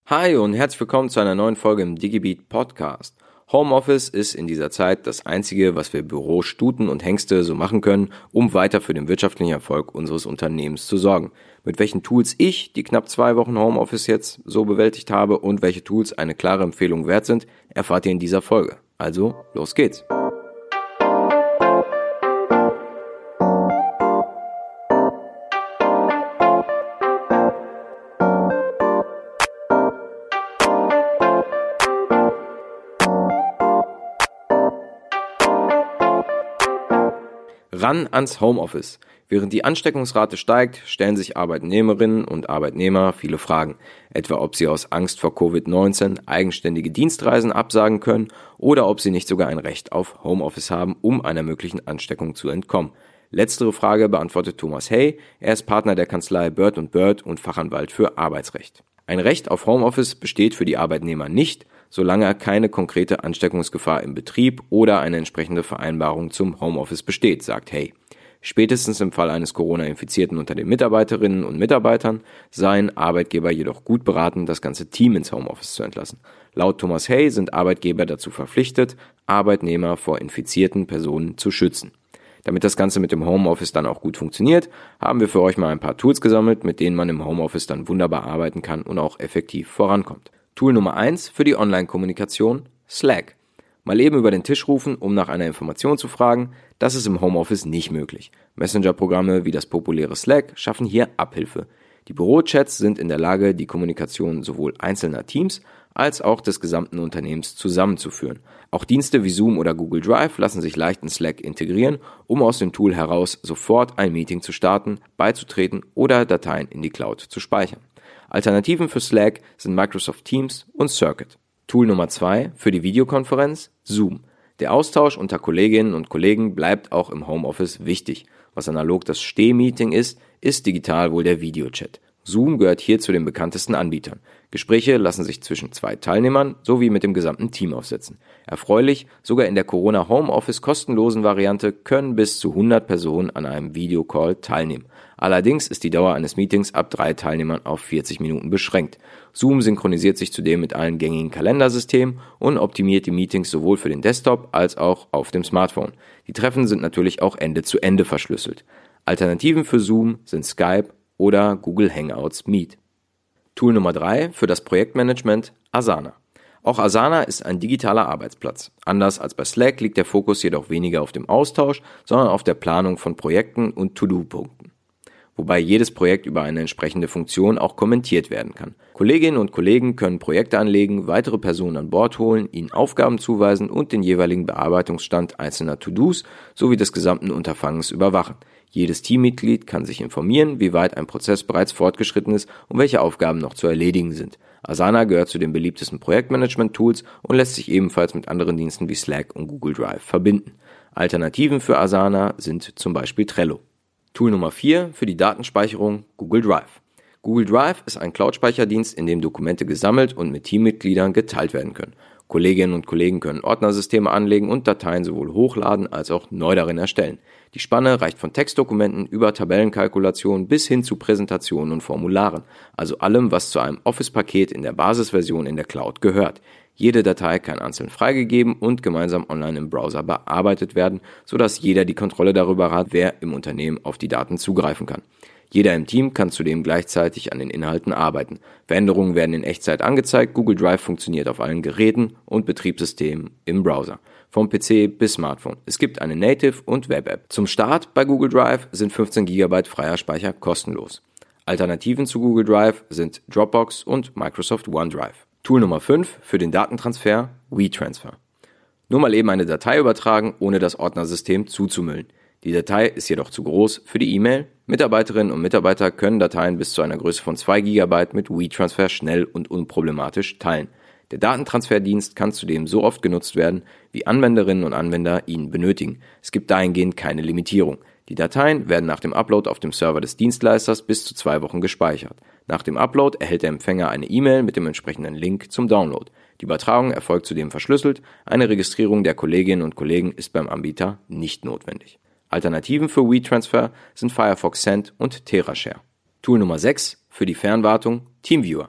Hi und herzlich willkommen zu einer neuen Folge im DigiBeat Podcast. Homeoffice ist in dieser Zeit das Einzige, was wir Bürostuten und Hengste so machen können, um weiter für den wirtschaftlichen Erfolg unseres Unternehmens zu sorgen. Mit welchen Tools ich die knapp 2 Wochen Homeoffice jetzt so bewältigt habe und welche Tools eine klare Empfehlung wert sind, erfahrt ihr in dieser Folge. Also, los geht's! Ran ans Homeoffice. Während die Ansteckungsrate steigt, stellen sich Arbeitnehmerinnen und Arbeitnehmer viele Fragen, etwa ob sie aus Angst vor Covid-19 eigenständige Dienstreisen absagen können oder ob sie nicht sogar ein Recht auf Homeoffice haben, um einer möglichen Ansteckung zu entkommen. Letztere Frage beantwortet Thomas Hey, er ist Partner der Kanzlei Bird & Bird und Fachanwalt für Arbeitsrecht. Ein Recht auf Homeoffice besteht für die Arbeitnehmer nicht, solange keine konkrete Ansteckungsgefahr im Betrieb oder eine entsprechende Vereinbarung zum Homeoffice besteht, sagt Hey. Spätestens im Fall eines Corona-Infizierten unter den Mitarbeiterinnen und Mitarbeitern seien Arbeitgeber jedoch gut beraten, das ganze Team ins Homeoffice zu entlassen. Laut Thomas Hey sind Arbeitgeber dazu verpflichtet, Arbeitnehmer vor infizierten Personen zu schützen. Damit das Ganze mit dem Homeoffice dann auch gut funktioniert, haben wir für euch mal ein paar Tools gesammelt, mit denen man im Homeoffice dann wunderbar arbeiten kann und auch effektiv vorankommt. Tool Nummer 1 für die Online-Kommunikation, Slack. Mal eben über den Tisch rufen, um nach einer Information zu fragen, das ist im Homeoffice nicht möglich. Messenger-Programme wie das populäre Slack schaffen hier Abhilfe. Die Bürochats sind in der Lage, die Kommunikation sowohl einzelner Teams als auch des gesamten Unternehmens zusammenzuführen. Auch Dienste wie Zoom oder Google Drive lassen sich leicht in Slack integrieren, um aus dem Tool heraus sofort ein Meeting zu starten, beizutreten oder Dateien in die Cloud zu speichern. Alternativen für Slack sind Microsoft Teams und Circuit. Tool Nummer 2 für die Videokonferenz, Zoom. Der Austausch unter Kolleginnen und Kollegen bleibt auch im Homeoffice wichtig. Was analog das Stehmeeting ist digital wohl der Videochat. Zoom gehört hier zu den bekanntesten Anbietern. Gespräche lassen sich zwischen 2 Teilnehmern sowie mit dem gesamten Team aufsetzen. Erfreulich, sogar in der Corona-Homeoffice kostenlosen Variante können bis zu 100 Personen an einem Videocall teilnehmen. Allerdings ist die Dauer eines Meetings ab 3 Teilnehmern auf 40 Minuten beschränkt. Zoom synchronisiert sich zudem mit allen gängigen Kalendersystemen und optimiert die Meetings sowohl für den Desktop als auch auf dem Smartphone. Die Treffen sind natürlich auch Ende zu Ende verschlüsselt. Alternativen für Zoom sind Skype oder Google Hangouts Meet. Tool Nummer 3 für das Projektmanagement, Asana. Auch Asana ist ein digitaler Arbeitsplatz. Anders als bei Slack liegt der Fokus jedoch weniger auf dem Austausch, sondern auf der Planung von Projekten und To-Do-Punkten. Wobei jedes Projekt über eine entsprechende Funktion auch kommentiert werden kann. Kolleginnen und Kollegen können Projekte anlegen, weitere Personen an Bord holen, ihnen Aufgaben zuweisen und den jeweiligen Bearbeitungsstand einzelner To-Dos sowie des gesamten Unterfangens überwachen. Jedes Teammitglied kann sich informieren, wie weit ein Prozess bereits fortgeschritten ist und welche Aufgaben noch zu erledigen sind. Asana gehört zu den beliebtesten Projektmanagement-Tools und lässt sich ebenfalls mit anderen Diensten wie Slack und Google Drive verbinden. Alternativen für Asana sind zum Beispiel Trello. Tool Nummer 4 für die Datenspeicherung, Google Drive. Google Drive ist ein Cloud-Speicherdienst, in dem Dokumente gesammelt und mit Teammitgliedern geteilt werden können. Kolleginnen und Kollegen können Ordnersysteme anlegen und Dateien sowohl hochladen als auch neu darin erstellen. Die Spanne reicht von Textdokumenten über Tabellenkalkulationen bis hin zu Präsentationen und Formularen, also allem, was zu einem Office-Paket in der Basisversion in der Cloud gehört. Jede Datei kann einzeln freigegeben und gemeinsam online im Browser bearbeitet werden, sodass jeder die Kontrolle darüber hat, wer im Unternehmen auf die Daten zugreifen kann. Jeder im Team kann zudem gleichzeitig an den Inhalten arbeiten. Veränderungen werden in Echtzeit angezeigt, Google Drive funktioniert auf allen Geräten und Betriebssystemen im Browser, vom PC bis Smartphone. Es gibt eine Native- und Web-App. Zum Start bei Google Drive sind 15 GB freier Speicher kostenlos. Alternativen zu Google Drive sind Dropbox und Microsoft OneDrive. Tool Nummer 5 für den Datentransfer, WeTransfer. Nur mal eben eine Datei übertragen, ohne das Ordnersystem zuzumüllen. Die Datei ist jedoch zu groß für die E-Mail. Mitarbeiterinnen und Mitarbeiter können Dateien bis zu einer Größe von 2 GB mit WeTransfer schnell und unproblematisch teilen. Der Datentransferdienst kann zudem so oft genutzt werden, wie Anwenderinnen und Anwender ihn benötigen. Es gibt dahingehend keine Limitierung. Die Dateien werden nach dem Upload auf dem Server des Dienstleisters bis zu 2 Wochen gespeichert. Nach dem Upload erhält der Empfänger eine E-Mail mit dem entsprechenden Link zum Download. Die Übertragung erfolgt zudem verschlüsselt. Eine Registrierung der Kolleginnen und Kollegen ist beim Anbieter nicht notwendig. Alternativen für WeTransfer sind Firefox Send und TeraShare. Tool Nummer 6 für die Fernwartung, TeamViewer.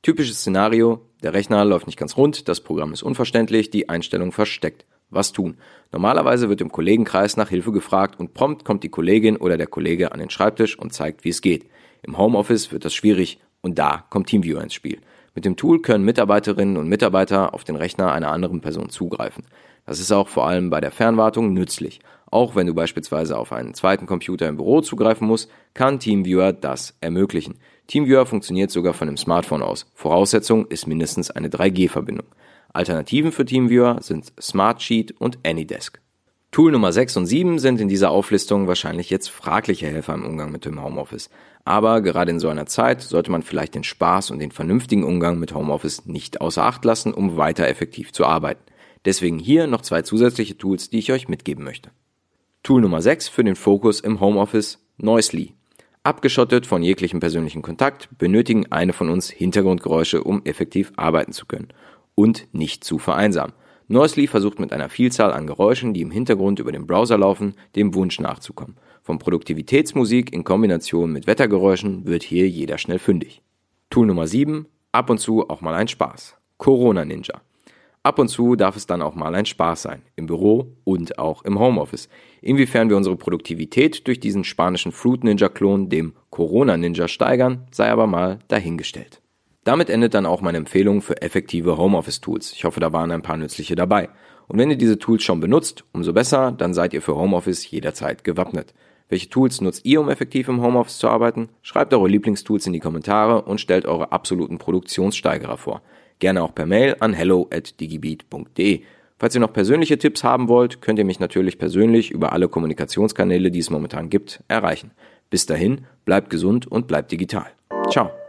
Typisches Szenario, der Rechner läuft nicht ganz rund, das Programm ist unverständlich, die Einstellung versteckt. Was tun? Normalerweise wird im Kollegenkreis nach Hilfe gefragt und prompt kommt die Kollegin oder der Kollege an den Schreibtisch und zeigt, wie es geht. Im Homeoffice wird das schwierig und da kommt TeamViewer ins Spiel. Mit dem Tool können Mitarbeiterinnen und Mitarbeiter auf den Rechner einer anderen Person zugreifen. Das ist auch vor allem bei der Fernwartung nützlich. Auch wenn du beispielsweise auf einen zweiten Computer im Büro zugreifen musst, kann TeamViewer das ermöglichen. TeamViewer funktioniert sogar von dem Smartphone aus. Voraussetzung ist mindestens eine 3G-Verbindung. Alternativen für TeamViewer sind Smartsheet und AnyDesk. Tool Nummer 6 und 7 sind in dieser Auflistung wahrscheinlich jetzt fragliche Helfer im Umgang mit dem Homeoffice. Aber gerade in so einer Zeit sollte man vielleicht den Spaß und den vernünftigen Umgang mit Homeoffice nicht außer Acht lassen, um weiter effektiv zu arbeiten. Deswegen hier noch 2 zusätzliche Tools, die ich euch mitgeben möchte. Tool Nummer 6 für den Fokus im Homeoffice, Noisely. Abgeschottet von jeglichem persönlichen Kontakt benötigen eine von uns Hintergrundgeräusche, um effektiv arbeiten zu können und nicht zu vereinsamen. Noisely versucht mit einer Vielzahl an Geräuschen, die im Hintergrund über den Browser laufen, dem Wunsch nachzukommen. Von Produktivitätsmusik in Kombination mit Wettergeräuschen wird hier jeder schnell fündig. Tool Nummer 7, ab und zu auch mal ein Spaß. Corona Ninja. Ab und zu darf es dann auch mal ein Spaß sein, im Büro und auch im Homeoffice. Inwiefern wir unsere Produktivität durch diesen spanischen Fruit Ninja-Klon, dem Corona Ninja, steigern, sei aber mal dahingestellt. Damit endet dann auch meine Empfehlung für effektive Homeoffice-Tools. Ich hoffe, da waren ein paar nützliche dabei. Und wenn ihr diese Tools schon benutzt, umso besser, dann seid ihr für Homeoffice jederzeit gewappnet. Welche Tools nutzt ihr, um effektiv im Homeoffice zu arbeiten? Schreibt eure Lieblingstools in die Kommentare und stellt eure absoluten Produktionssteigerer vor. Gerne auch per Mail an hello@digibeat.de. Falls ihr noch persönliche Tipps haben wollt, könnt ihr mich natürlich persönlich über alle Kommunikationskanäle, die es momentan gibt, erreichen. Bis dahin, bleibt gesund und bleibt digital. Ciao.